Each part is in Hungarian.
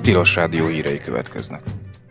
Tilos Rádió hírei következnek.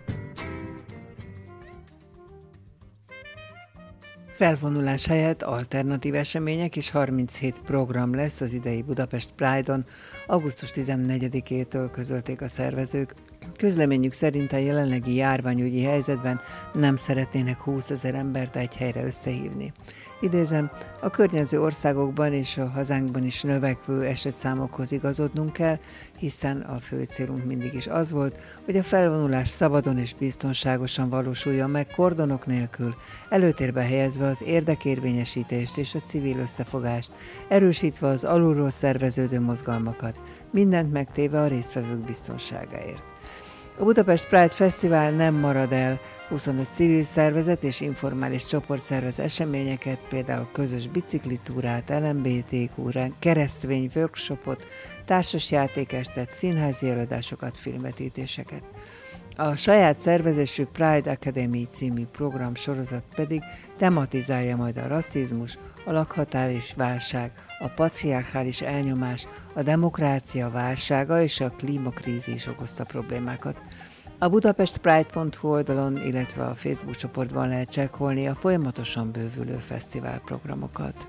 Felvonulás helyett alternatív események és 37 program lesz az idei Budapest Pride-on, augusztus 14-től közölték a szervezők. Közleményük szerint a jelenlegi járványügyi helyzetben nem szeretnének 20 000 embert egy helyre összehívni. Idézem, a környező országokban és a hazánkban is növekvő esetszámokhoz igazodnunk kell, hiszen a fő célunk mindig is az volt, hogy a felvonulás szabadon és biztonságosan valósuljon meg kordonok nélkül, előtérbe helyezve az érdekérvényesítést és a civil összefogást, erősítve az alulról szerveződő mozgalmakat, mindent megtéve a résztvevők biztonságáért. A Budapest Pride Fesztivál nem marad el, 25 civil szervezet és informális csoport szervez eseményeket, például közös biciklitúrát, LMBTQ, keresztvény workshopot, társasjátékestet, színházi előadásokat, filmvetítéseket. A saját szervezésű Pride Academy című program sorozat pedig tematizálja majd a rasszizmus, a lakhatáris válság, a patriarchális elnyomás, a demokrácia válsága és a klímakrízis okozta problémákat. A budapestpride.hu oldalon, illetve a Facebook csoportban lehet csekkolni a folyamatosan bővülő fesztiválprogramokat.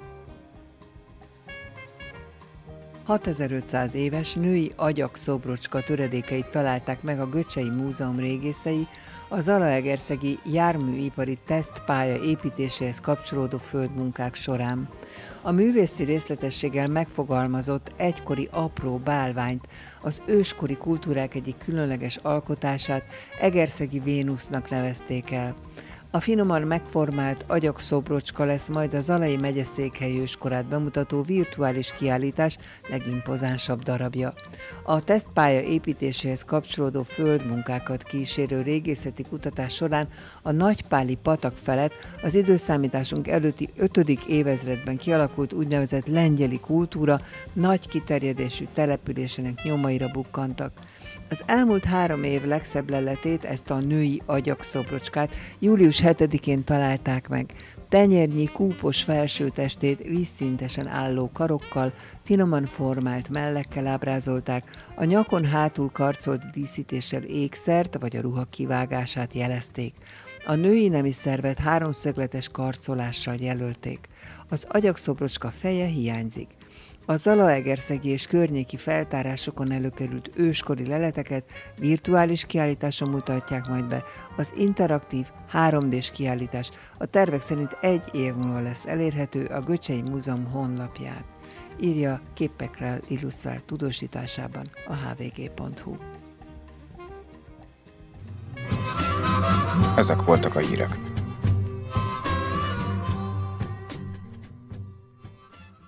6500 éves női agyakszobrocska töredékeit találták meg a Göcsei Múzeum régészei a zalaegerszegi járműipari tesztpálya építéséhez kapcsolódó földmunkák során. A művészi részletességgel megfogalmazott egykori apró bálványt, az őskori kultúrák egyik különleges alkotását Egerszegi Vénusznak nevezték el. A finoman megformált agyakszobrocska lesz majd a Zalai megyeszékhely őskorát bemutató virtuális kiállítás legimpozánsabb darabja. A tesztpálya építéséhez kapcsolódó földmunkákat kísérő régészeti kutatás során a Nagypáli patak felett az időszámításunk előtti 5. évezredben kialakult úgynevezett lengyeli kultúra nagy kiterjedésű településének nyomaira bukkantak. Az elmúlt 3 év legszebb leletét, ezt a női agyakszobrocskát július 7-én találták meg. Tenyérnyi kúpos felsőtestét vízszintesen álló karokkal, finoman formált mellekkel ábrázolták, a nyakon hátul karcolt díszítéssel ékszert vagy a ruha kivágását jelezték. A női nemi szervet 3-szögletes karcolással jelölték. Az agyakszobrocska feje hiányzik. A zalaegerszegi és környéki feltárásokon előkerült őskori leleteket virtuális kiállításon mutatják majd be. Az interaktív 3D-s kiállítás a tervek szerint 1 év múlva lesz elérhető a Göcsei Múzeum honlapján, írja képekkel illusztrált tudósításában a hvg.hu. Ezek voltak a hírek.